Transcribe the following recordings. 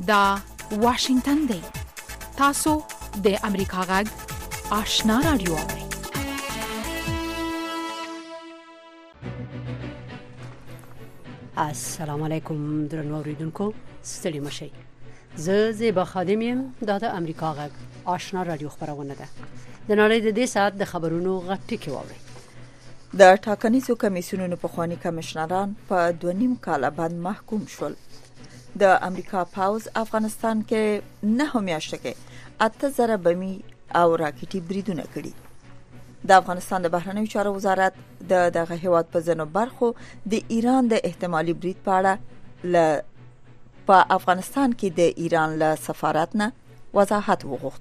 دا واشنگتن دی. تاسو د امریکا غږ آشنا رادیو اورئ. السلام علیکم درنو اوریدونکو، ستړي مشئ. زه زیبا خادم یم. دا د امریکا غږ آشنا رادیو خبرونه ده. د نړۍ د دې ساعت د خبرونو غټ کې واورئ. د ټاکنیزو کمیسیونونو پخوانی کمشنران په 2.5 کال باندې محکوم شول. د امریکا پاوز افغانستان کې 9 میاشتې کې 8000 بمی او راکټي بریدونه کړي. د افغانستان د بهرنیو چارو وزارت دغه هیواد په ځینو برخو د ایران د احتمالي برید په اړه په افغانستان کې د ایران له سفارت نه وضاحت وغوښت.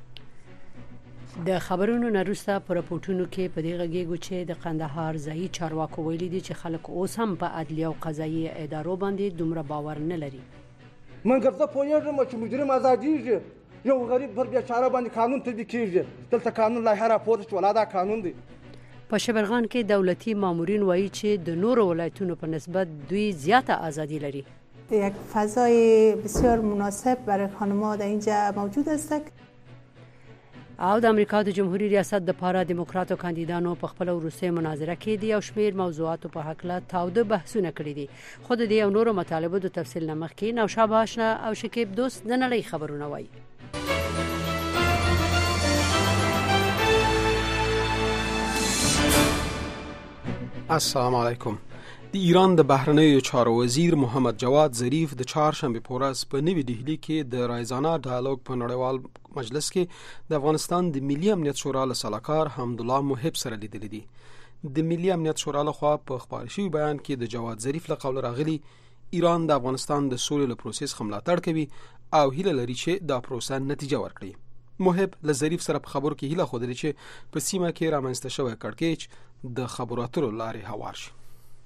د خبرونو نرسته پر راپورټونو کې په دې غږیږو چې د قندهار ځایي چارواکو ویلي دي چې خلک اوس هم په عدلیه او قضایي ادارو باندې دومره باور نه لري. من ګرځه پوهیږم چې مجرم آزادیږي، یو غریب پر بیچاره باندې قانون تطبیق کیږي. دلته قانون لایحه راپورته شوه، دا قانون دی. په شبرغان کې دولتي مامورین وایي چې د نورو ولایتونو په نسبت دوی زیاته ازادي لري. یک فضای بسیار مناسب برای خانم‌ها در اینجا موجود است. او د امریکا د جمهوریت ریاست د پاره دموکراتو کاندیدانو په خپل وروستي مناظره کې دی او شمیر موضوعاتو په حق له تاوده بحثونه کړي دي. خود دې او نورو مطالبو د تفصیل نمخ کې نوشابه آشنا او شکیب دوست د نړۍ خبرونه وایي. السلام علیکم. د ایران د بهرنیو چارو وزیر محمد جواد ظریف د چهارشنبه په ورځ په نوې دهلی کې د رایزانا ډایالوګ په نړیوال مجلس کې د افغانستان د ملي امنیت شورا له سلاکار حمدالله محب سره لیدل دي. د ملي امنیت شورا لخوا په خبر شوی بیان کې د جواد ظریف له قول راغلي ایران د افغانستان د سولې له پروسس ملاتړ کوي او هیله لري چې دا پروسه نتیجه ورکړي. محب له ظریف سره په خبرو کې هیله خوده چې په سیمه کې رامنځته شوی کړکېچ د خبرو اترو لارې هوار شي.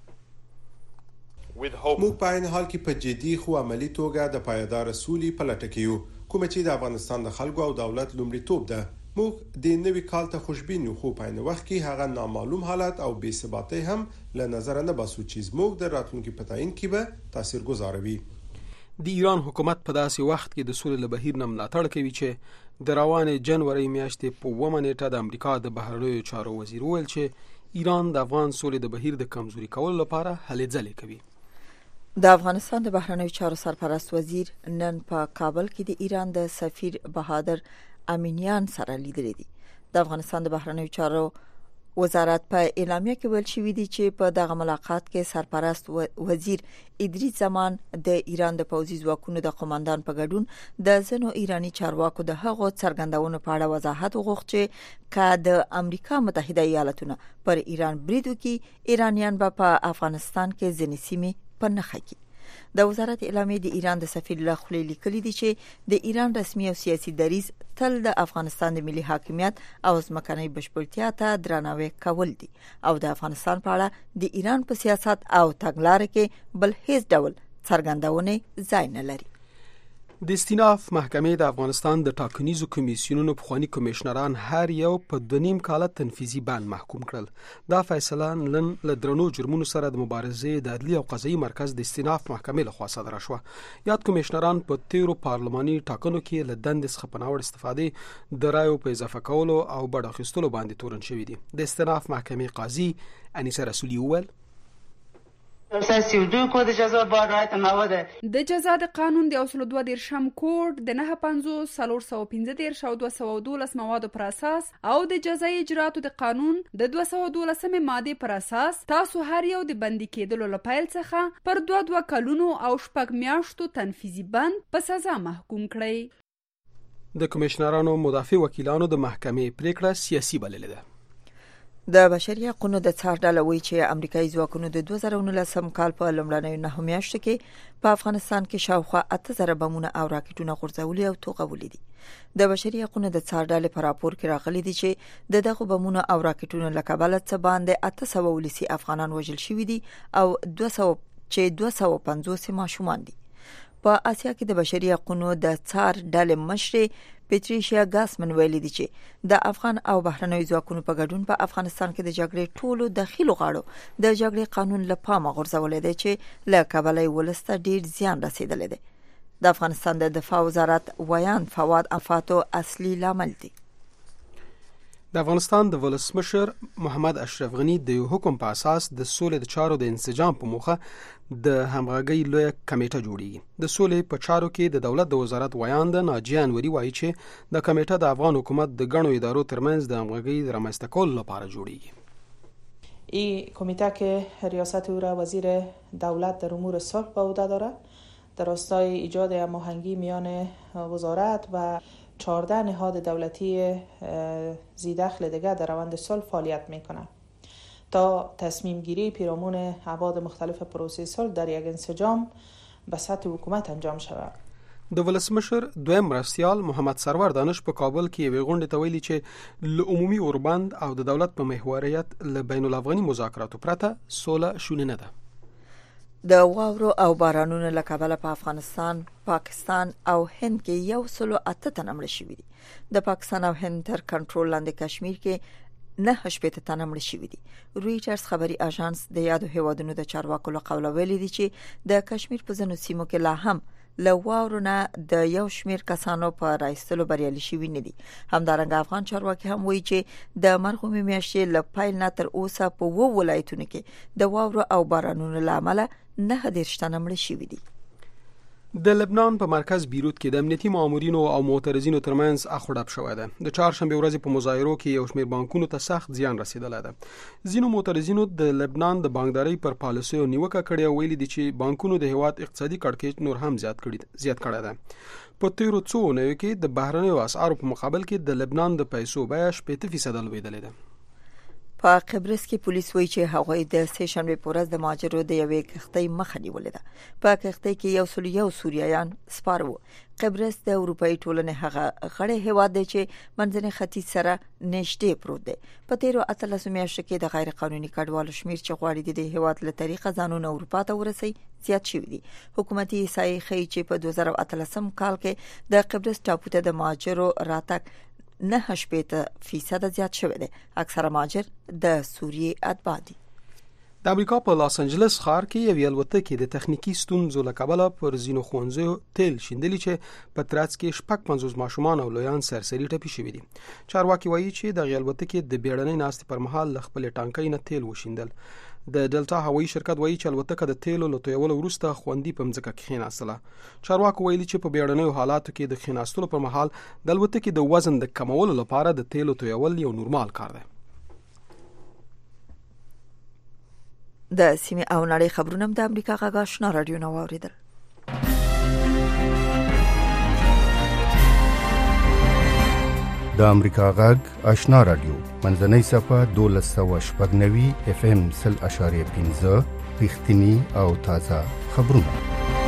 موږ په عین حال کې په جدي خو عملی توګه د پایدار سولې په لټه کې یو، کوم چې د افغانستان د خلکو او دولت لومړیتوب ده. موږ د نوي کال ته خوشبین یو، خو په عین وخت کې هغه نامعلوم حالت او بې ثباتۍ هم له نظر نه باسو چې موږ د راتلونکي په تعین کې به تاثیرګذار وي. د ایران حکومت په داسې وخت کې د سولې له بهیر نه ملاتړ کوي چې د روانې جنوري میاشتې په 1 نیټه د امریکا د بهرنیو چارو وزیر ویل چې ایران د افغان سولې د بهیر د کمزوري کولو لپاره هلې ځلې کوي. د افغانستان د بهرنیو چارو سرپرست وزیر نن په کابل کې د ایران د سفیر بهادر امینیان سره لیدل دي. د افغانستان د بهرنیو چارو وزارت په اعلامیه کې ویل شوی دی چې په دغه ملاقات کې سرپرست وزیر ادریس زمان د ایران د پوځي ځواکونو د قوماندان په ګډون د ځینو ایرانی چارواکو د هغو څرګندونو په اړه وضاحت وغوښت چې که د امریکا متحده ایالاتونو پر ایران برید وکړي، ایرانیان به په افغانستان کې ځینې سیمې په نخښه کې. د وزارت اعلامیه د ایران د سفیر له خولې لیکلي دي چې د ایران رسمي او سیاسي دریځ تل د افغانستان د ملي حاکمیت او ځمکنۍ بشپړتیا ته درناوی کول دي او د افغانستان په اړه د ایران په سیاست او تګلارې کې بل هیڅ ډول څرګندونه ځای نه لري. د استیناف محکمې د افغانستان د ټاکنیزو کمیسیونونو پخوانی کمشنران هر یو په 2.5 کال تنفیذي بند محکوم کړل. دا فیصله نن له درنو جرمونو سره د مبارزې د عدلي او قضایي مرکز د استیناف محکمې لخوا صادره شوه. یاد کمشنران په تیرو پارلماني ټاکنو کې له دندې څخه په ناوړه استفادې د رایو په اضافه کولو او بډ اخیستلو باندې تورن شوي دي. د استیناف محکمې قاضي انیسه رسولي وویل د جزا د قانون د اصول 2 کوډ د 95 او 212 موادو پر اساس او د جزایي اجرااتو د قانون د 212 ماده پر اساس تاسو هر یو د بندي کېدلو لپاره څخه پر 2 کلونو او 6 میاشتو تنفیذي بند په سزا محکوم کړئ. د کمشنرانو مدافع وکیلانو د محکمې پریکړه سیاسي بللې ده. د بشري حقوقو د څار ډله وایي چې امریکایي ځواکونو د 2019 کال په لومړنیو 9 میاشتو کې په افغانستان کې شاوخوا 8000 بمونه او راکټونه غورځولي او توغولي دي. د بشري حقوقو د څار ډلې په راپور کې راغلي دي چې د دغه بمونه او راکټونو له کبله څه باندې 800 ولسی افغانان وژل شوي دي او 250 ماشومان دي. په آسیا کې د بشري حقوقو د څار ډلې مشر پیټریشیا ګاسمن ویلي دي چې د افغان او بهرنیو ځواکونو په ګډون په افغانستان کې د جګړې ټولو داخلي غاړو د جګړې قانون له پامه غورځولې دی چې له کبله ولسته ډیر زیان رسیدلی دی. د افغانستان د دفاع وزارت ویان فواد افاتو اصلي لامل دی. د افغانستان د ولسمشر محمد اشرف غنی د حکم په اساس د سولې د چارو د انسجام په موخه د همغږۍ لویه کمیټه جوړیږي. د سولې په چارو کې د دولت د وزارت ویان د ناجیه انوري وایي چې د کمیټه د افغان حکومت د ګڼو ادارو ترمنځ د همغږۍ د رامنځته کولو لپاره جوړیږي. این کمیته که ریاست او را وزیر دولت در امور صلح به عهده دارد در راستای ایجاد هماهنگی میان وزارت و 14 نهاد دولتی ذی‌دخل دیگر در روند صلح فعالیت میکنند تا تصمیم گیری پیرامون ابعاد مختلف پروسه صلح در یک انسجام به سطح حکومت انجام شود. د ولسمشر دویم مرستیال محمد سرور دانش په کابل کې یوې غونډې ته ویلي چې له عمومي اوربند او د دولت په محوریت له بین الافغاني مذاکراتو پرته سوله شونې نه ده. د واورو او بارانونو له کبله په افغانستان، پاکستان او هند کې 108 تنه مړه شوي دي. د پاکستان او هند تر کنټرول لاندې کشمیر کې 9 تنه مړه شوي دي. رویټرز خبري اژانس د یادو هیوادونو د چارواکو له قوله ویلي دي چې د کشمیر په ځینو سیمو کې لا هم له واورو نه د یو شمیر کسانو په راایستلو بریالي شوي نه دي. همدارنګه افغان چارواکي هم وایي چې د مرغومي میاشتې له پیل نه تر اوسه په 2 ولایتونو کې د واورو او بارانونو له امله 9 تنه مړه شوي دي. د لبنان په مرکز بیروت کې د امنیتي مامورینو او معترضینو ترمنځ اخوډب شوی دی. د چهارشنبه ورځې په مظاهرو کې یو شمېر بانکونو ته سخت زیان رسیدلی دی. ځینو معترضینو د لبنان د بانکدارۍ پر پالیسیو نیوکه کړې او ویلي دي چې بانکونو د هیواد اقتصادي کړکېچ نور هم زیات کړی دی. په تیرو څو اونیو کې د بهرنیو اسعارو په مقابل کې د لبنان د پیسو بیه 80% لوړېدلې ده. په قبرس کې پولیس وایي چې هغوی د سه شنبه په ورځ د مهاجرو د یوې کښتۍ مخه نیولې ده. په کښتۍ کې 101 سوریایان سپار وو. قبرس د اروپאי ټولنې هغه غړی هیواد دی چې منځني ختیځ سره نږدې پروت دی. په تیرو 13 میاشتو کې د غیر قانوني کډوالو شمیر چې غواړي د هیواد له طریقه ځانونه اروپا ته ورسي زیات شوی دی. حکومتي احصایې ښیي چې په 2013 کال کې د قبرس ټاپو ته د مهاجرو راتګ 9% زیات شوی دی. اکثره مهاجر د سوریې اتباع دي. د امریکا په لاس انجلس ښار کې یو الوتکه د تخنیکی ستونزو له کبله پر ځینو ښوونځیو تیل شیندلي چې په ترڅ کې 50 ماشومان او لویان سرسري ټپي شوي دي. چارواکي وایي چې د الوتکې د بیړنۍ ناستې پر مهال خپل ټانکۍ نه تیل وشیندل. د ډلټا هوایي شرکت وایي چې الوتکه د تیلو له تویولو وروسته خوندي په مځکه کې کښېناستله. چارواکو ویلي چې په بیړنیو حالاتو کې د کښېناستلو پر مهال د الوتکې د وزن د کمولو لپاره د تیلو تویول یو نورمال کار دی. د سیمې او نړۍ خبرونه د امریکا غږ آشنا رادیو نو اوریدل. د امریکا غږ آشنا رادیو منځنۍ صفه 1290 FM 0.5 رښتینی او تازه خبرونه.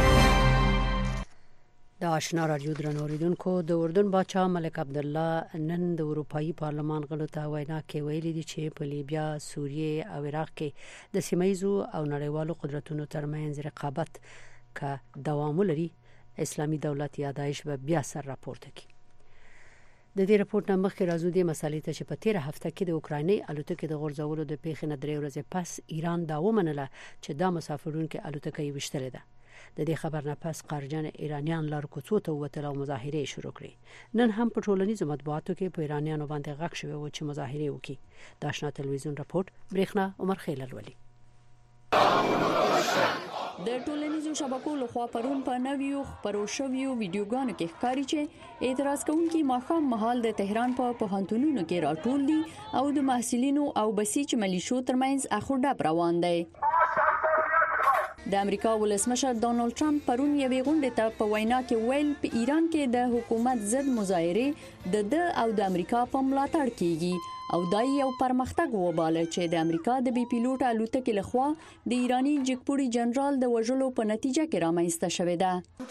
د آشنا رادیو درنو اوریدونکو، د اردن بادشاہ ملک عبدالله نن د اروپאי پارلمان غړو ته وینا کې ویلي دي چې په لیبیا، سوریه او عراق کې د سیمایزو او نړیوالو قدرتونو ترمنځ رقابت که دوام لري، اسلامي دولت یادایش به بیا سر راپورته کړي. د دې راپورټ نه مخکې راځو د مسالې ته چې په 13 هفته کې د اوکرایني الوتکې د غورځولو د پیښې نه 3 ورځې پس ایران دا ومنله چې دا مسافرونکو الوتکه یې وشتلې ده. د دې خبر نه پس قارجن ایرانیان لار کوڅو ته ووتل او مظاهره شروع کړې. نن هم په ټولنیزو مطبوعاتو کې په ایرانیانو باندې غږ شوی و چې مظاهره وکړي. د آشنا تلویزیون راپورټ برېښنا عمر خیلل ولي. د ټولنیزو شبکو لخوا پرون په نویو خبرو شویو ویډیوګانو کې ښکاري چې اعتراض کوونکي ماښام مهال د تهران په پوهنتونونو کې راټول دي او د محصلینو او بسیج ملیشو ترمنځ اخوډب روان دی. د امریکا ولسمشر ډونالد ټرمپ پرون یوې غونډې ته په وینا کې ویل په ایران کې د حکومت ضد مظاهره د او د امریکا په ملاتړ کیږي او دا یو پرمختګ وباله چې د امریکا د بي پیلوټ الوتکې لخوا د ایرانی جګپوړي جنرال د وژلو په نتیجه کې رامنځته شوې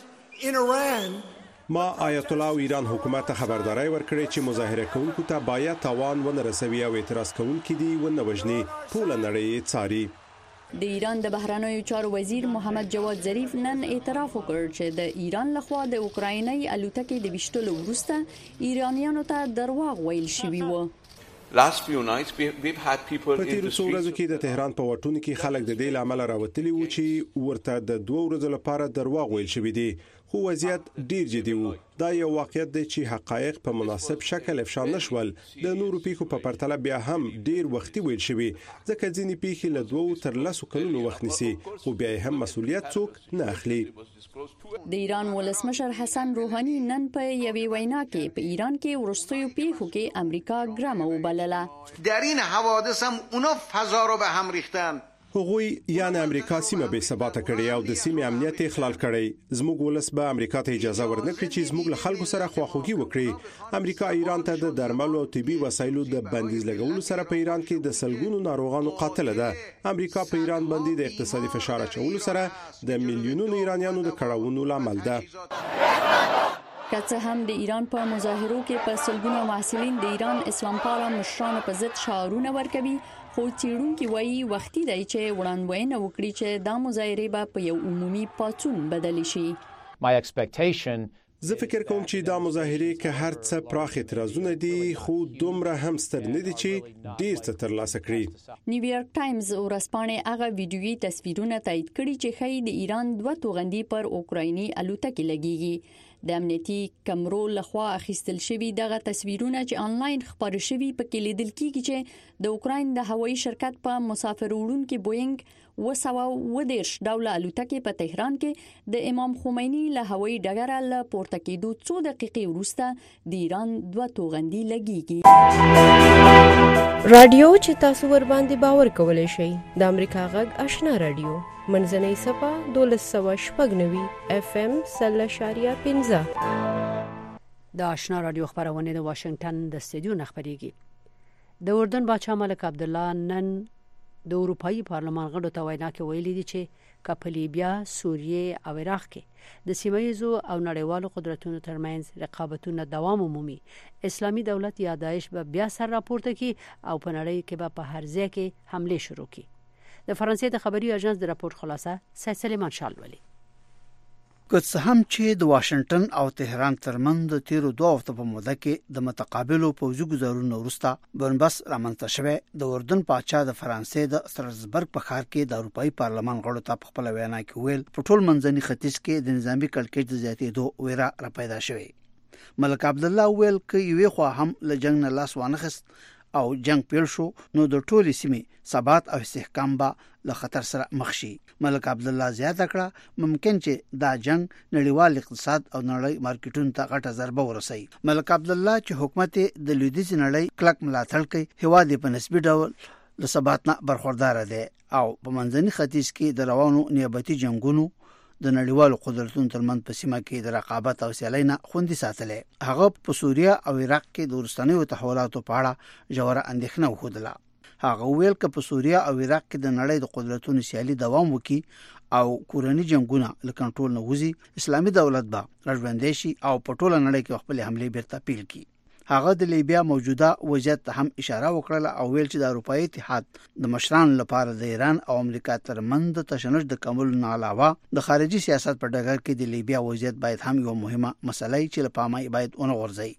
ده. ما آیت الله ایران حکومت خبرداري ورکړې چې مظاهره کوونکو ته باید تاوان ونه رسوي او اعتراض کوونکي دي ونه وژني. ټول نړۍ څاري. د ایران د بهرنیو چارو وزیر محمد جواد ظریف نن اعتراف وکړ چې د ایران لخوا د اوکرایني الوتکې د وشتلو وروسته ایرانیانو ته درواغ ویل شوی و. په تیرو څو ورځو کې د تهران په وټونو کې خلک د دې لامل راوتلي وو چې ورته د 2 ورځې لپاره درواغ ویل شوی دی، خو وضعیت ډیر جدي وو. دا یو واقعیت دی چې حقایق په مناسب شکل افشا نشول. د نورو پیښو په پرتله بیا هم ډیر وختي ویل شوی، ځکه ځینې پیښې له 2 تر 10 کلونو وخت نیسي، خو بیا هم مسؤلیت څوک نه اخلي. د ایران ولسمشر حسن روحانی نن په یوې وینا کې په ایران کې ورستیو پیښو کې امریکا ګرامه وبلله. در این حوادث هم اونا فضا رو به هم ریختن. هغوی یعنی امریکا سیمه به ثبات کړي او د سیمې امنیت اخلال کړي. زموږ ولس به امریکا ته اجازه ورنکړي چې زموږ له خلکو سره خواخوږي وکړي. امریکا ایران ته د درملو او طبي وسایلو د بندیز لګولو سره په ایران کې د سلګونو ناروغانو قاتل ده. امریکا په ایران باندې د اقتصادي فشار اچولو سره د میلیونونو ایرانیانو د کړاوونو لامل ده. که څه هم د ایران په مظاهرو کې په سلګونو محصلین د ایران اسلام پاله مشرانو په ضد شعارونه ورکوي، خو څېړونکي وایي وختي دی چې وړاندوینه وکړي چې دا مظاهرې به په یو عمومي پاڅون بدل شي. زه فکر کوم چې دا مظاهرې که هر څه پراخ اعتراضونه دي، خو دومره هم ستر نه دي چې ډیر څه ترلاسه کړي. نیویارک ټایمز ورځپاڼې هغه ویډیويي تصویرونه تایید کړي چې ښایي د ایران 2 توغندي پر اوکرایني الوتکې لګیږي. د امنیتي کمرو لخوا اخیستل شوی دغه تصویرونه چې آنلاین خبري شوی په کې لیدل کیږي چې د اوکراین د هوایي شرکت په مسافر وړونکو بوینګ 210 ډوله الوتکې په تهران کې د امام خمینی له هوایي ډګر له پورته کېدو 2 دقیقې وروسته د ایران 2 توغندي لګیږي. رادیو چې تاسو ور باندې باور کولای شئ د امریکا غږ آشنا رادیو منځنۍ صفه 1290 FM 0.15 د آشنا رادیو خبرونه د واشنگټن د استودیو خبريږي. د اردن بادشاہ ملک عبدالله نن د اروپאי پارلمان غړو ته وینا کې ویلي دي چې په لیبیا، سوریه او عراق کې د سیمایي او نړیوالو قدرتونو ترمنځ رقابتونه دوام ومومي. اسلامي دولت یا داعش به بیا سر راپورته کی او په نړۍ کې به په هر ځای کې حمله شروع کی. د فرانسې د خبري اژانس د راپور خلاصه سید سلیمان شالولی. که څه هم چې د واشنگټن او تهران ترمنځ د تیرو 2 هفتو په موده کې د متقابلو پوځي ګزارونو وروسته بنبس رامنځته شوه، د اردن پاچا د فرانسې د ستراسبرګ په ښار کې د اروپאי پارلمان غړو ته په خپل وینا کې ویل په ټول منځني ختیځ کې د نظامی کړکېچ د زیاتېدو ویره را پیدا شوه. ملک عبدالله ویل چې یوې خوا هم له جنگ نه لاس وانخست او جنگ پیل شو، نو د ټولې سیمې ثبات او استحکام به له خطر سره مخ شي. ملک عبدالله زیاته کړه ممکن چې دا جنگ نړیوال اقتصاد او نړۍ مارکیټونو ته غټه ضربه ورسوي. ملک عبدالله چې حکومت د لویدیځ نړۍ کلک ملاتړ کوي، هواد په نسبي ډول له ثبات نه برخوردار دی او په منځني ختیځ کې د روانو نیابتي جنگونو د نړیوالو قدرتونو ترمنځ په سیمه کې د رقابت او سیالۍ نه خوندي ساتلې. هغه په سوریه او عراق کې د وروستنیو تحولاتو په اړه ژوره اندېښنه وښودله. هغه ویل چې په سوریه او عراق کې د نړۍ د قدرتونو سیالي دوام وکړي او کورني جنگونه له کنټرول نه وځي، اسلامي دولت به راژوندې شي او په ټوله نړۍ کې خپل حملې بیرته پیل کړي. هغه د لیبیا موجوده وضعیت ته هم اشاره وکړه او ویل چې د اروپאי اتحاد د مشرانو لپاره د ایران او امریکا ترمنځ د تشنج د کمولو نه علاوه د خارجي سیاست په ډګر کې د لیبیا وضعیت باید هم یو مهمه مسله چې له پامه باید ونه غورځي.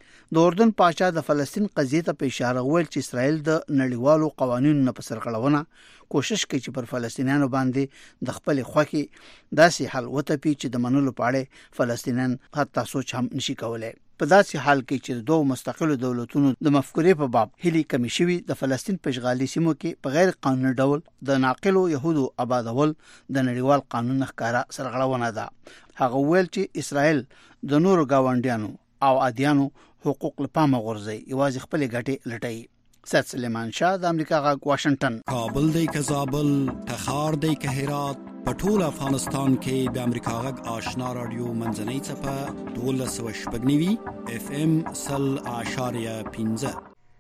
د اردن پاچا د فلسطین قضیې ته په اشاره ویل چې اسرائیل د نړیوالو قوانینو نه په سرغړونه کوشش کوي چې پر فلسطینیانو باندې د خپل خوخي داسې حل وټپي چې د منلو پاړې فلسطینیان حتی سوچ هم نشي کولای. په داسې حال کې چې دوه مستقلو دولتونو د مفکورې په باب هلي کمی شوي، د فلسطین په اشغالي سیمو کې په غیر قانوني ډول د ناقلو يهودو آبادول د نړیوال قانون ښکارا سرغړونه ده. هغه ویل چې اسرائیل د نورو گاونډیانو او ادیانو حقوق لپاره غورځي، یوازې خپل ګټې لټي. سید سلیمان شاه د امریکا غږ واشنگټن. کابل دی که زابل، تخار دی که هرات، په ټول افغانستان کې د امریکا غږ آشنا رادیو منځنۍ صفه 1290 FM 0.15.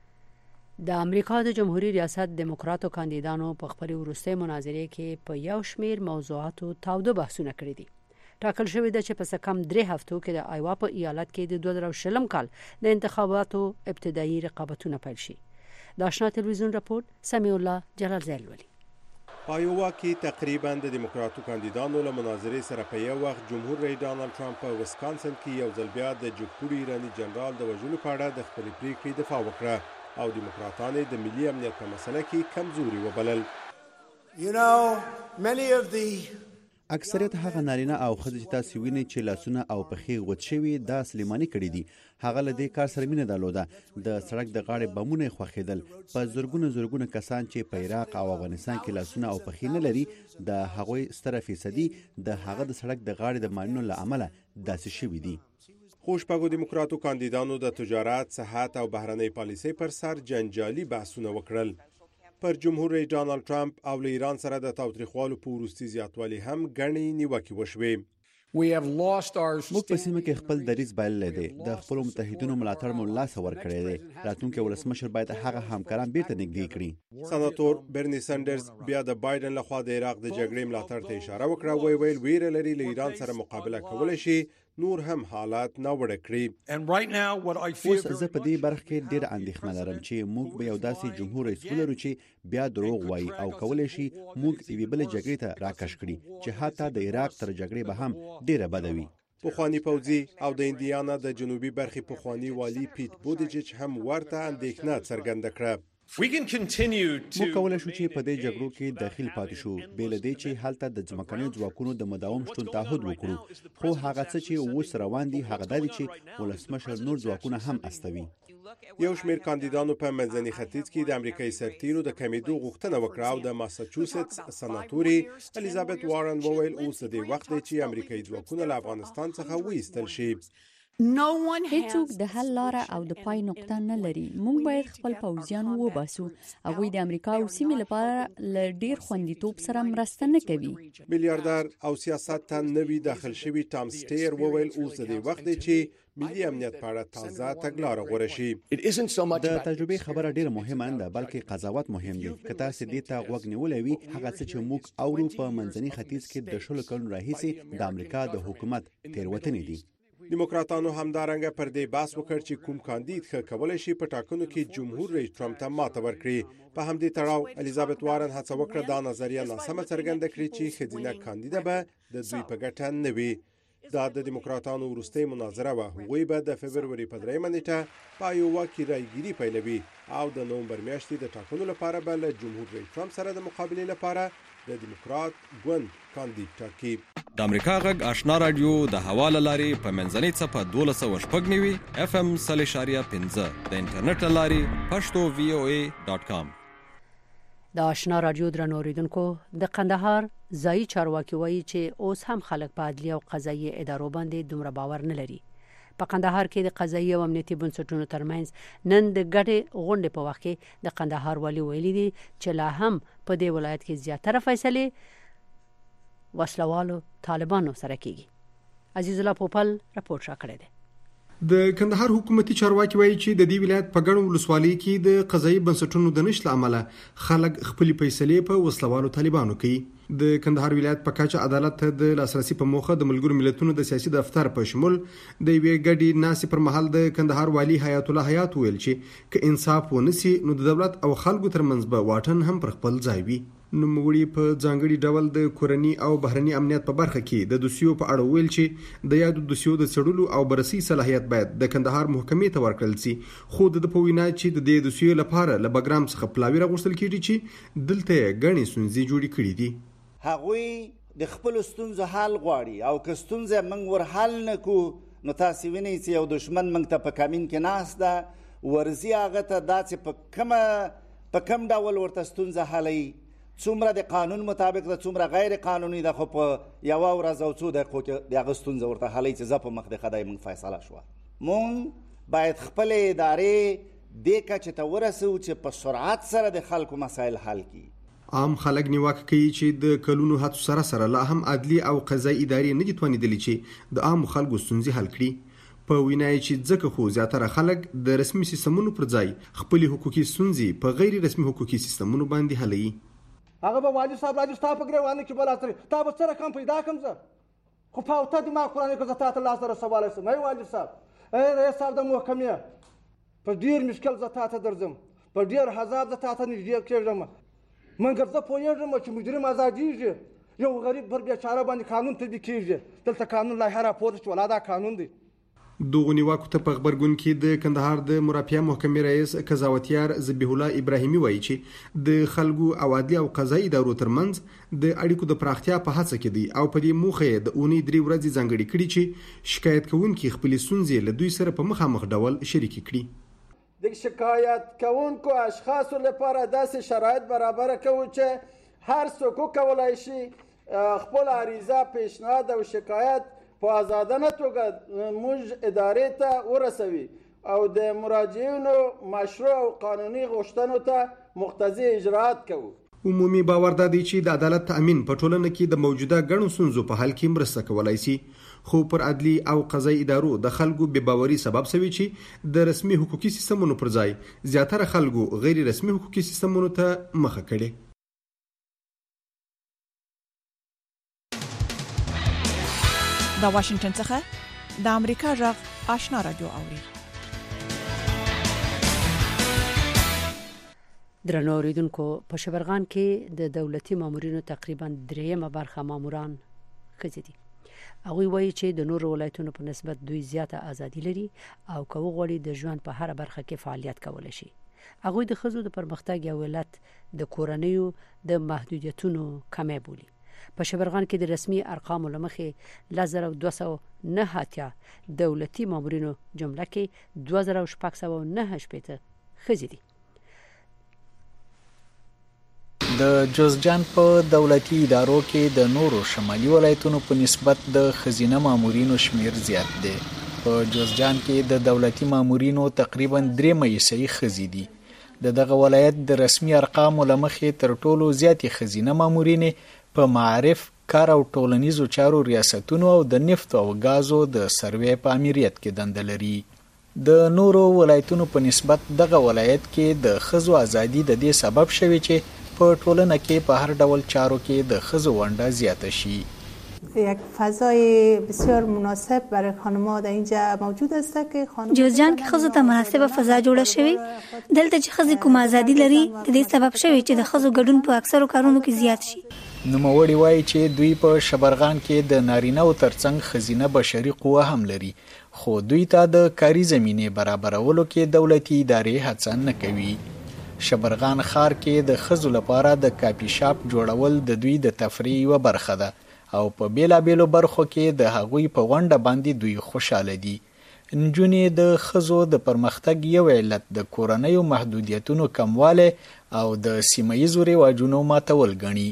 د امریکا د جمهوریت ریاست دیموکراتو کاندیدانو په خپل وروستي مناظرې کې په یو شمیر موضوعاتو تاوده بحثونه کړي دي. ټاکل شوی دی چې په کم 3 هفتو کې د آیوا په ایالت کې د 2020 کال د انتخاباتو ابتدایي رقابتونه پیل شي. د آشنا تلویزیون راپور سمیع الله جلال زیلولی. آیوا کې تقریبا د دیموکراتو کاندیدانو له مناظرې سره په یو وخت جمهور رئیس ډانلډ ټرمپ په ویسکانسن کې یو ځل بیا د جمهوریت ایرانی جنرال د وژلو په اړه د خپل پریکړې دفاع وکړه. او دیموکراتان د ملي امنیت په مسله کې کمزوري وبلل. اکثریت هغه نارینه او ښځې چې تاسو وینئ چې لاسونه او پښې غوڅ شوي دا سلیماني کړي دي، هغه له دې کار سره مینه درلوده. د سړک د غاړې بمونه یې خوښېدل. په زرګونه کسان چې په عراق او افغانستان کې لاسونه او پښې نه لري، د هغوی ستره فیصدي د هغه د سړک د غاړې د ماینونو له امله داسې شوي دي. خوشبخو دیموکراتو کاندیدانو د تجارت، صحت او بهرنۍ پالیسۍ پر سر جنجالي بحثونه وکړل. پر جمهور رئیس ډانلډ ټرمپ او له ایران سره د تاوتریخوالو په وروستي زیاتوالي هم ګڼې نیوکې وشوې. موږ په سیمه کې خپل دریځ بایللی دی. د خپلو متحدینو ملاتړ مو لاسه ورکړی دی. راتلونکی ولسمشر باید هغه همکاران بیرته نږدې کړي. سناتور برني سنډرز بیا د بایدن لخوا د عراق د جګړې ملاتړ ته اشاره وکړه. ویل ویره لري له ایران سره مقابله کولی شي نور هم حالات ناوړه کړي. اوس زه په دې برخه کې ډېر اندېښنه لرم چې موږ به یو داسې جمهور رئیس ولرو چې بیا دروغ وایي او کولی شي موږ یوې بلې جګړې ته راکش کړي چې حتی د عراق تر جګړې به هم ډېره بده وي. پخوانی پوځي او د اندیانا د جنوبي برخې پخوانی والی پیټ بودیجیچ هم ورته اندېښنه څرګنده کړه. موږ کولی شو چې په دې جګړو کې داخل پاتې شو، بې له دې چې هلته د ځمکنیو ځواکونو د مداوم شتون تعهد وکړو. خو هغه څه چې اوس روان دي هغه دا دي چې ولسمشر نور ځواکونه هم استوي. یو شمېر کاندیدانو په منځني ختیځ کې د امریکایي سرتیرو د کمیدو غوښتنه وکړه او د ماساچوسټس سناتوري الیزابت وارن وویل اوس د وخت دی چې امریکایي ځواکونه له افغانستان څخه وایستل شي. هیڅوک د حل لاره او د پای نقطه نه لري. موږ باید خپل پوځیان وباسو. هغوی د امریکا او سیمې لپاره له ډیر خوندیتوب سره مرسته نه کوي. میلیاردر او سیاست ته نوی داخل شوی ټام سټیر وویل اوس د وخت دی چې ملي امنیت په اړه تازه تګلاره غوره شي. د تجربې خبره ډیره مهمه نه ده بلکې قضاوت مهم دی. که تاسو دې ته غوږ نیولی وي هغه څه چې موږ اورو په منځني ختیځ کې د 16 کلونو راهیسې د امریکا د حکومت تېروتنې دي. دیموکراتانو همدارنګه پر دې بحث وکړ چې کوم کاندید ښه کولی شي په ټاکنو کې جمهور رئیس ټرمپ ته ماته ورکړي. په همدې تړاو الیزابت وارن هڅه وکړه دا نظریه ناسمه څرګنده کړي چې ښځینه کاندیده به د دوی په ګټه نه وي. دا د دیموکراتانو وروستۍ مناظره وه. هغوی به د فبروري په 3 نیټه په ایووا کې رایګیري پیلوي او د نومبر میاشتې د ټاکنو لپاره به له جمهور رئیس ټرمپ سره د مقابلې لپاره د دیموکرات ګوند کاندید ټاکي. د امریکا غږ آشنا رادیو د حواله لاري په منځنۍ څپه 1290 FM 3.15 د انټرنیټ لاري pashto.voa.com. د آشنا رادیو درنو اوریدونکو د قندهار ځایي چارواکي وایي چې اوس هم خلک په عدلي او قضایي ادارو باندې دومره باور نه لري. په قندهار کې د قضایي او امنیتي بنسټونو ترمنځ نن د ګډې غونډې په وخت کې د قندهار والي ویلي دي چې لا هم په دې ولایت کې زیاتره فیصلې وسلوالو طالبانو سره کیږي. عزیز الله پوپل راپور شاکړی دی. د کندهار حکومتي چارواکي وایي چې د دې ولایت په ګڼو ولسوالۍ کې د قضایي بنسټونو د نشټ عمله خلک خپل فیصلې په وسلوالو طالبانو کوي. د کندهار ولایت په کچه عدالت ته د لاسرسي په موخه د ملګرو ملتونو د سیاسي دفتر په شمول د یوې ګډې ناسې پر مهال د کندهار والی حیات الله حیات ویل چې که انصاف ونسی نو د دولت او خلکو ترمنځ به واټن هم پر خپل ځای وي. نوموړي په ځانګړي ډول د کورني او بهرني امنیت په برخه کې د دوسیو په اړه ویل چې د یادو دوسیو د څېړلو او بررسي صلاحیت باید د کندهار محکمې ته ورکړل شي. خو د په وینا چې د دې دوسیو لپاره له بګرام څخه پلاوی راغوښتل کیږي چې دلته غني سنځي جوړې کړې دي. هغوی د خپل ستونزو حل غواړي او که ستونزه موږ ور حل نکو نو تاسو وینئ چې یو دشمن موږ ته په کمین کې ناست ده ورزي هغه ته داسې په کم ډول ورته ستونزه حلوي څومره د قانون مطابق ده څومره غیر قانوني ده خو په یوه ورځ او څو دقیقو کې د هغه ستونزه ورته حلوي چې زه په مخ د خدای موږ فیصله شوه. موږ باید خپلې ادارې دې کچې ته ورسوو چې په سرعت سره د خلکو مسایل حل کړي. عام خلک نیوکه کوي چې د کلونو هڅو سره سره لا هم عدلي او قضایي ادارې نه دي توانېدلې چې د عامو خلکو ستونزې حل کړي. په وینا یې چې ځکه خو زیاتره خلک د رسمي سیستمونو پر ځای خپلې حقوقي ستونزې په غیر رسمي حقوقي سیستمونو باندې حلوي. هغه به والی صاحب راځي ستا په ګریوانه کې بل اترې تا به څه رقم پیدا کړم زه خو په اوته دماغ قرآن که زه تا ته لاس رسولی شم. ای والی صاحب ای رئیس صاحب د محکمې په ډېر مشکل زه تا ته درځم په ډېر حذاب زه تا ته نږدې کېږم مګر زه پوهېږم چې مجرم ازادېږي یو غریب پر بیچاره باندې قانون تطبیق کېږي. دلته قانون لایحه راپورته شوه دا قانون دی. دغه نیواکو ته په خبرګون کې د کندهار د مرافعه محکمې رئیس قضاوتیار ذبیح الله ابراهیمي وایي چې د خلکو او عدلي او قضایي ادارو ترمنځ د اړیکو د پراختیا په هڅه کې دي او په دې موخه د اونۍ 3 ورځې ځانګړي کړي چې شکایت کوونکي خپل ستونزې له دوی سره په مخامخ ډول شریک کړي. د شکایت کوونکو اشخاصو لپاره داسې شرایط برابر کوو چې هر څوک کولای شي خپل عریضه، پیشنهاد او شکایت په آزادانه توګه موږ ادارې ته ورسوي او د مراجعینو مشروع او قانوني غوښتنو ته مقتضي اجراءات کوو. عمومي باور دی چې د عدالت تأمین په ټولنه کې د موجوده ګڼو ستونزو په حل کې مرسته کولای شي، خو پر عدلي او قضایي ادارو د خلکو بې باوري سبب شوی چې د رسمي حقوقي سیستمونو پر ځای زیاتره خلکو غیر رسمي حقوقي سیستمونو ته مخه کړي. د واشنگټن څخه د امریکا غږ آشنا رادیو اوري. درنو اوریدونکو، په شبرغان کې د دولتي مامورینو تقریبا 3 برخه ماموران ښځې دي. هغوی وایي چې د نورو ولایتونو په نسبت دوی زیاته ازادي لري او که وغواړي د ژوند په هر برخه کې فعالیت کولی شي. هغوی د ښځو د پرمختګ یا ولادت د کورنیو د محدودیتونو کمی بولي. په شبرغان کې د رسمي ارقامو لمخې 2209 دولتي مامورینو جمله کې 2609 ښځې دي. د جوزجان په دولتي ادارو کې د نورو شمالي ولایتونو په نسبت د ښځینه مامورینو شمیر زیات دی. په جوزجان کې د دولتي مامورینو تقریبا 3% ښځې دي. دغه ولایت د رسمي ارقامو لمخې تر ټولو زیاتې ښځینه مامورینې په معارف، کار او ټولنیزو چارو ریاستونو او د نفت او غازو د سروې په امریت کې دنده لري. د نورو ولایتونو په نسبت دغه ولایت کې د ښځو ازادي د دې سبب شوی چې په ټولنه کې په هر ډول چارو کې د ښځو ونډه زیاته شي. یک فضای بسیار مناسب برای خانم‌ها در اینجا موجود است که خانم جوزجان کې ښځو ته مناسبه فضا جوړه شوې. دلته چې ښځې کوم ازادي لري د دې سبب شوی چې د ښځو ګډون په اکثرو کارونو کې زیات شي. نوموړي وایي چې دوی په شبرغان کې د نارینه او ترڅنګ ښځینه بشري قوه هم لري، خو دوی ته د کاري زمینې برابرولو کې دولتي ادارې هڅه نه کوي. شبرغان ښار کې د ښځو لپاره د کافي شاپ جوړول د دوی د تفریح یوه برخه ده او په بیلابیلو برخو کې د هغوی په ونډه باندې دوی خوشاله دي. نجونې د ښځو د پرمختګ یو علت د کورنیو محدودیتونو کموالی او د سیمه‌ییزو رواجونو ماتول ګڼي.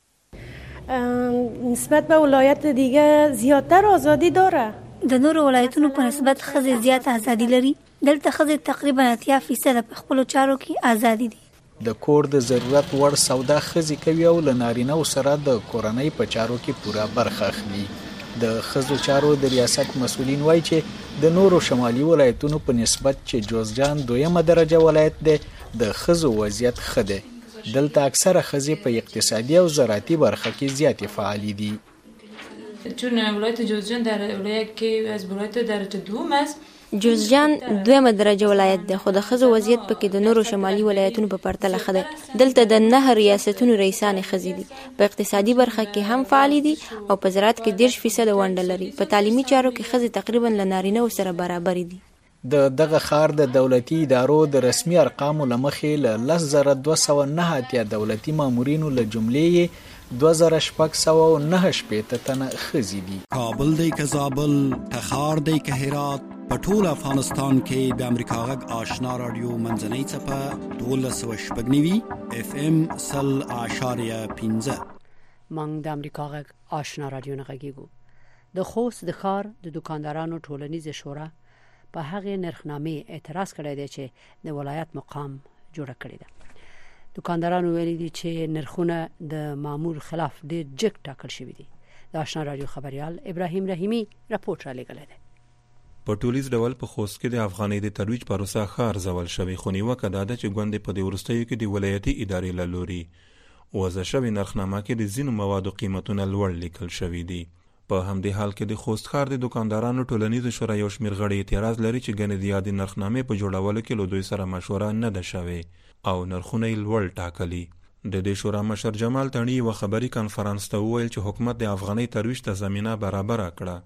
نسبت به ولایت دیگه زیاتر آزادی داره. د نورو ولایتونو په نسبت ښځې زیات ازادي لري. دلته ښځې تقریبا 80% په خپلو چارو کې ازادي دي. د کور د ضرورت وړ سودا ښځې کوي او له نارینه‌و سره د کورنۍ په چارو کې پوره برخه اخلي. د ښځو چارو د ریاست مسؤلین وایي چې د نورو شمالي ولایتونو په نسبت چې جوزجان 2 درجه ولایت دی، د ښځو وضعیت ښه دی. دلته اکثره ښځې په اقتصادي او زراعتي برخه کې زیاتې فعالې دي. چون ولایت جوزجان در ولایت کې از ولایت درجه دوم است. جوزجان 2 درجه ولایت دی، خو د ښځو وضعیت پکې د نورو شمالي ولایتونو په پرتله ښه دی. دلته د 9 ریاستونو رئیسانې ښځې دي. په اقتصادي برخه کې هم فعالې دي او په زراعت کې 30% ونډه لري. په تعلیمي چارو کې ښځې تقریبا له نارینه‌و سره برابر دي. د دغه ښار د دولتي ادارو د رسمي ارقامو لمخې له 10209 دولتي مامورینو له جملې 2609 تنه ښځې دي. کابل دی که زابل، تخار دی که هرات، په ټول افغانستان کې د امریکا غږ آشنا رادیو منځنۍ څپه 1290 FM 0.15. موږ د امریکا غږ آشنا رادیو نه غږیږو. د خوست د ښار د دکاندارانو ټولنیزه شورا په هغه نرخنامې اعتراض کړی دی چې د ولایت مقام جوړ کړی دی. دکاندارانو ویلي دي چې نرخونه د معمول خلاف ډېر جګ ټاکل شوي دي. د آشنا رادیو خبريال ابراهیم رحیمی راپورټ را لېږلی دی. په ټولیز ډول په خوست کې د افغانۍ د ترویج پروسه ښه ارزول شوې، خو نیوکه دا ده چې ګوندې په دې وروستیو کې د ولایتي ادارې له لوري وضع شوې نرخنامه کې د ځینو موادو قیمتونه لوړ لیکل شوي دي. په همدې حال کې د خوست ښار د دکاندارانو ټولنیزو شورا یو شمېر غړي اعتراض لري چې ګنې د یادې نرخنامې په جوړولو کې له دوی سره مشوره نه ده شوې او نرخونه یې لوړ ټاکلي. د دې شورا مشر جمال تڼي یوه خبري کنفرانس ته وویل چې حکومت د افغانۍ ترویج ته زمینه برابره کړه،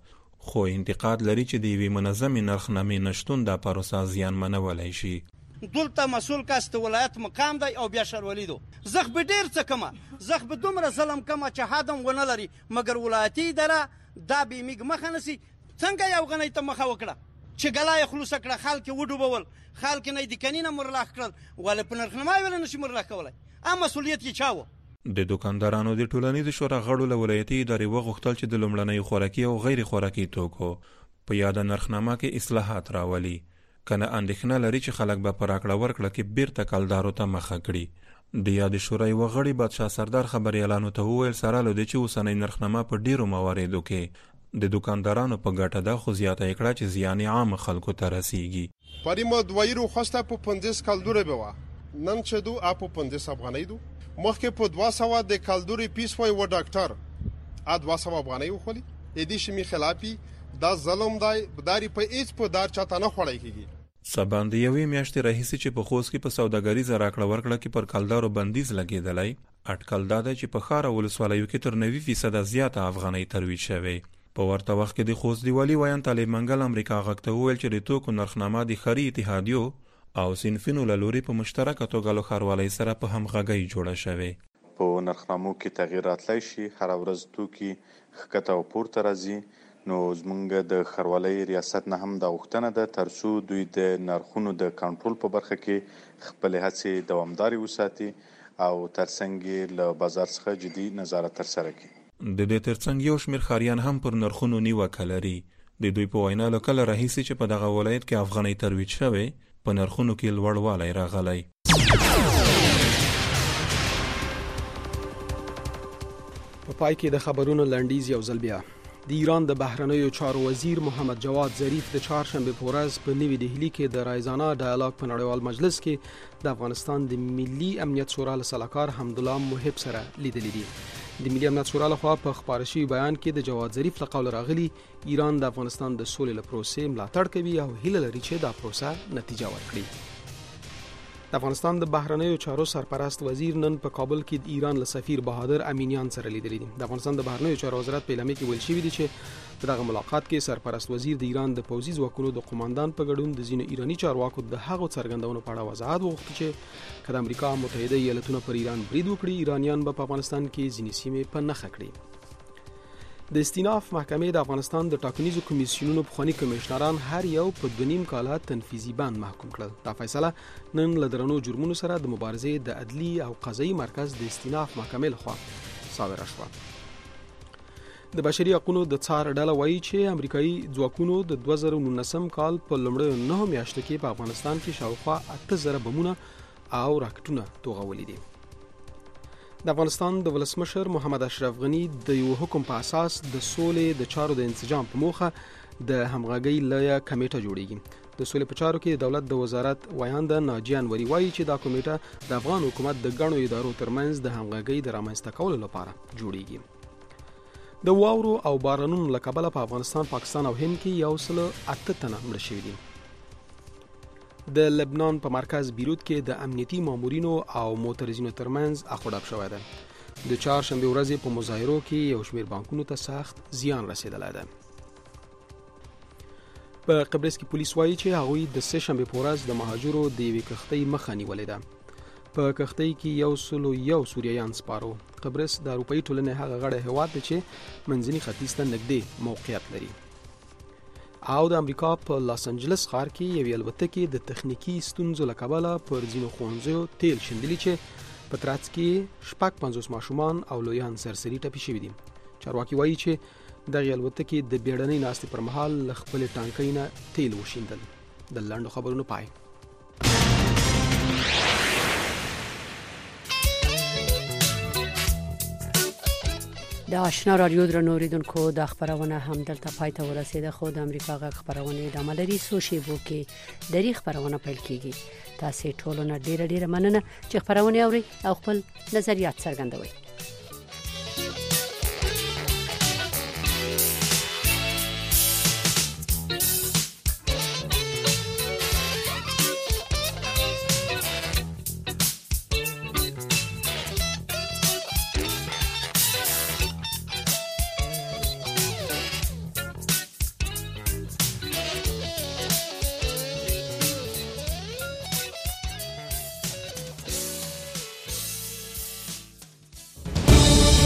خو انتقاد لري چې د یوې منظمې نرخنامې نشتون دا پروسه زیانمنولی شي. دلته مسؤل کس د ولایت مقام دی او بیا شاروالي دو زخ به ډیر څه کما زخ به دومره ظلم کما چې حادم ونه لري مګر ولایتي اداره دا به میګ مخه نسی څنګه یو غنۍ ته مخه وکړه چې ګلای خلوص کړه خلک وډوبول خلک نه د کنینه مرلاخ کړل ول په نرخنامه ویل نشي مرلاخ کولای ا مسؤلیت یې چاوه. د دکاندارانو د ټولنیز شورا غړو له ولایتي ادارې وغوښتل چې د لومړنۍ خوراکي او غیر خوراکي توکو په یاد نرخنامه کې اصلاحات راولي، کنه اندېښنه لري چې خلک به پر راکړه ورکړه کې بیرته کلدارو ته مخه کړي. د یاد شورا یو غړي بادشاه سردار خبريالانو ته وویل سره له دې چې اوسنۍ نرخنامه په ډیرو مواردو کې د دکاندارانو په ګټه ده، خو زیاته کړه چې زیان عام خلکو ته رسیږي. پریمو دویرو خوسته په 50 کلدورې بوا نن چې دو اپ 50 افغانۍ دو مخکې په 200 د کلدوري پیس وای و ډاکټر ا 200 افغانۍ وخولي اې دې شمی خلافي دا ظلم دی بداري په هیڅ په دار چاته نه خوړای کیږي. سباند یوې میاشتې راهیسې چې په خوست کې په سوداګریزه راکړه ورکړه کې پر کلدارو بندیز لګېدلی، اټکل دا دی چې په ښار او ولسوالیو کې تر 90% زیاته افغانۍ ترویج شوې. په ورته وخت کې د خوست دی والي ویان طالب منګل امریکا غږ ته وویل چې د توکو نرخنامه د خري اتحادیو او صنفونو له لوري په مشترکه توګه له ښاروالۍ سره په همغږۍ جوړه شوې. په نرخنامو کې تغییر راتلی شي، هر ورځ توکي ښکته او پورته راځي، نو زمونږ د ښاروالۍ ریاست نه هم دا غوښتنه ده ترڅو دوی د نرخونو د کنټرول په برخه کې خپلې هڅې دوامدارې وساتي او ترڅنګ له بازار څخه جدي نظارت ترسره کړي. د دې ترڅنګ یو شمېر ښاریان هم پر نرخونو نیوکه لري. د دوی په وینا له کله راهیسې چې په دغه ولایت کې افغانۍ ترویج شوې، په نرخونو کې لوړوالی راغلی. په پای کې د خبرونو لنډیز یو ځل بیا. د ایران د بهرنیو چارو وزیر محمد جواد ظریف د چهارشنبه په ورځ په نوې دهلی کې د رایزانا ډایالوګ په نړیوال مجلس کې د افغانستان د ملي امنیت شورا له سلاکار حمدالله محب سره لیدلي دي. د ملي امنیت شورا لخوا په خبري شوی بیان کې د جواد ظریف له قول راغلي ایران د افغانستان د سولې له پروسې ملاتړ کوي او هیله لري چې دا پروسه نتیجه ورکړي. د افغانستان د بهرنیو چارو سرپرست وزیر نن په کابل کې د ایران له سفیر بهادر امینیان سره لیدلي دي. د افغانستان د بهرنیو چارو وزارت په اعلامیه کې ویل شوی دی چې په دغه ملاقات کې سرپرست وزیر د ایران د پوځي ځواکونو د قوماندان په ګډون د ځینو ایرانی چارواکو د هغو څرګندونو په اړه وضاحت وغوښت چې کله امریکا متحده ایالاتونه پر ایران برید وکړي، ایرانیان به په افغانستان کې ځینې سیمې په نښه کړي. د استیناف محکمې د افغانستان د ټاکنیزو کمیسیونونو پخوانی کمشنران هر یو په 2.5 کاله تنفیذي بند محکوم کړل. دا فیصله نن له درنو جرمونو سره د مبارزې د عدلي او قضایي مرکز د استیناف محکمې لخوا صادره شوه. د بشري حقوقو د څار ډله وایي چې امریکایي ځواکونو د 2019 کال په لومړیو 9 میاشتو کې په افغانستان کې شاوخوا 8000 بمونه او راکټونه توغولي دي. د افغانستان د ولسمشر محمد اشرف غنی د یو حکم په اساس د سولې د چارو د انسجام په موخه د همغږۍ لویه کمیټه جوړیږي. د سولې په چارو کې د دولت د وزارت وایانده ناجیان وری وایي چې دا کمیټه د افغان حکومت د ګڼو ادارو ترمنځ د همغږۍ د رامنځته کولو لپاره جوړیږي. د واورو او بارانونو له کبله په افغانستان، پاکستان او هند کې 108 تنه مړه شوي دي. د لبنان په مرکز بیروت کې د امنیتي مامورینو او معترضینو ترمنځ اخوډب شوی دی. د چهارشنبه ورځې په مظاهرو کې یو شمېر بانکونو ته سخت زیان رسیدلی دی. په قبرس کې پولیس وایي چې هغوی د سهشنبه په ورځ د مهاجرو د یوې کښتۍ مخه نیولې ده. په کښتۍ کې 101 سوریایان سپارو. قبرس د اروپایي ټولنې هغه غړی هېواد دی چې منځني ختیځ ته نږدې موقعیت لري. او د امریکا په لاس انجلس ښار کې یوې الوتکې د تخنیکی ستونزو له کبله پر ځینو ښوونځیو تیل شیندلي چې په ترڅ کې 50 ماشومان او لویان سرسري ټپي شوي دي. چارواکي وایي چې دغه الوتکې د بیړنۍ ناستې پر مهال له خپل ټانکۍ نه تیل وشیندل. د لنډو خبرونو پای. د آشنا رادیو درنوریدونکو د خبرونه هم دلته پای ته ورسیده. خو د امریکا غږ خبرونه ادامه لري. سوشي بو کې د خبرونه پیل کیږي. تاسو ټول نه ډیره مننه چې خبرونه اوري او خپل نظریات څرګندوي.